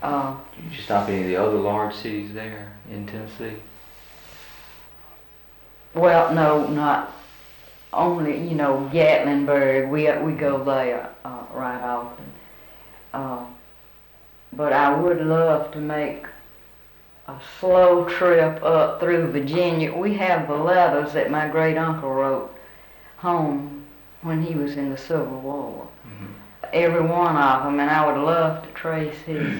Did you stop any of the other large cities there in Tennessee? Well, no, not only, Gatlinburg. We go there right often. But I would love to make a slow trip up through Virginia. We have the letters that my great uncle wrote home when he was in the Civil War. Mm-hmm. Every one of them, and I would love to trace his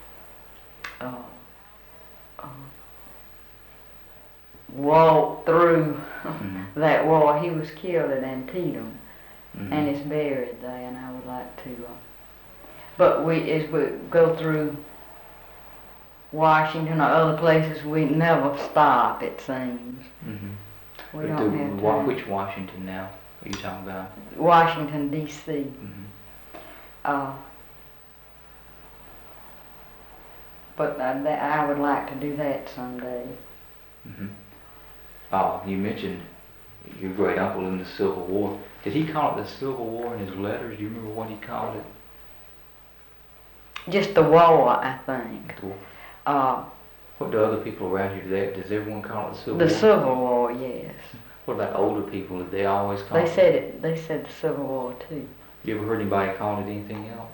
walk through that war. He was killed at Antietam, and is buried there, and I would like to. But as we go through Washington or other places, we never stop, it seems. Mm-hmm. We don't have time. Which Washington now are you talking about? Washington, D.C. Mm-hmm. But I would like to do that someday. Mm-hmm. You mentioned your great uncle in the Civil War. Did he call it the Civil War in his letters? Do you remember what he called it? Just the war, I think. What do other people around here today? Does everyone call it the Civil War? The Civil War, yes. What about older people? Did they always call it? They said the Civil War too. You ever heard anybody call it anything else?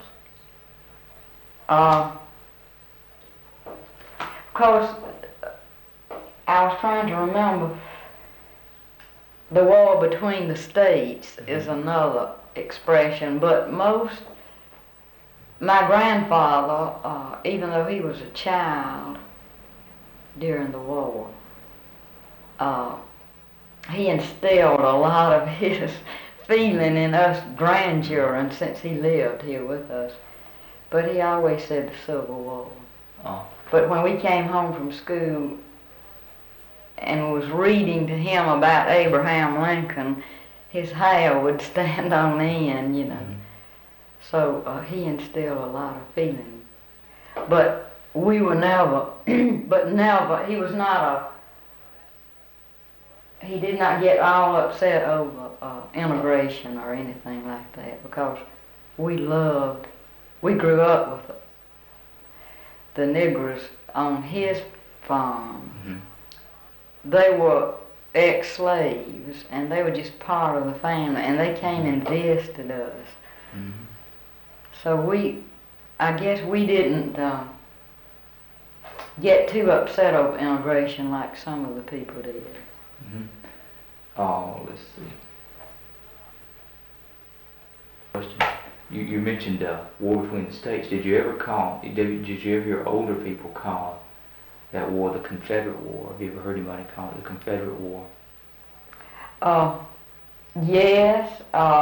Of course, I was trying to remember. The war between the states is another expression, but my grandfather, even though he was a child during the war, he instilled a lot of his feeling in us grandchildren since he lived here with us. But he always said the Civil War. But when we came home from school and was reading to him about Abraham Lincoln, his hair would stand on end, So he instilled a lot of feeling. But we were never, he did not get all upset over integration or anything like that, because we grew up with the Negroes on his farm. They were ex-slaves, and they were just part of the family, and they came and visited us. So I guess we didn't get too upset over integration like some of the people did. Let's see. Question. You mentioned war between the states. Did you ever hear older people call that war the Confederate War? Have you ever heard anybody call it the Confederate War? Yes,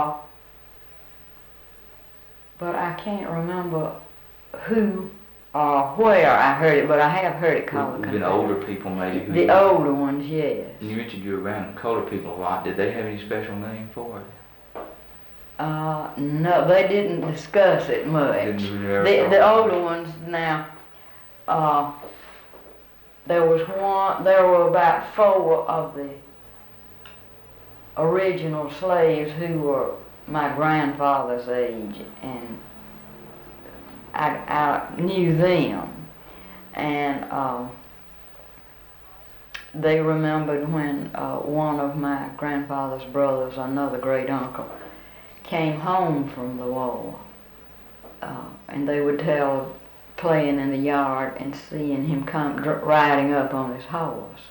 but I can't remember who or where I heard it, but I have heard it called the Confederate. Older people maybe. The older ones, yes. You mentioned you were around colored people a lot. Did they have any special name for it? No, they didn't discuss it much. The older ones now, there were about 4 of the original slaves who were my grandfather's age, and I knew them, and they remembered when one of my grandfather's brothers, another great uncle, came home from the war, and they would tell playing in the yard and seeing him come riding up on his horse.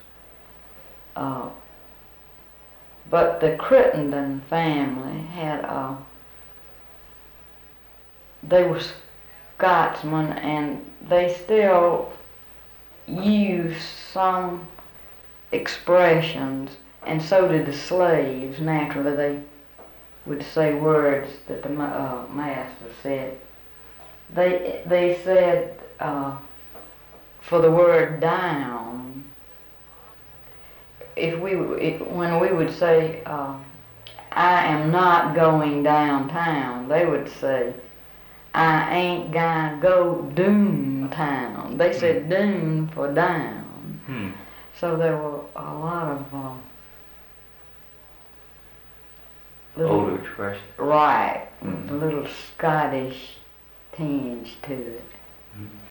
But the Crittenden family they were Scotsmen, and they still use some expressions, and so did the slaves. Naturally, they would say words that the master said. They said for the word down, when we would say I am not going downtown, they would say I ain't gonna go doomtown. They said doom for down. So there were a lot of older expressions. Right, a little Scottish tinge to it.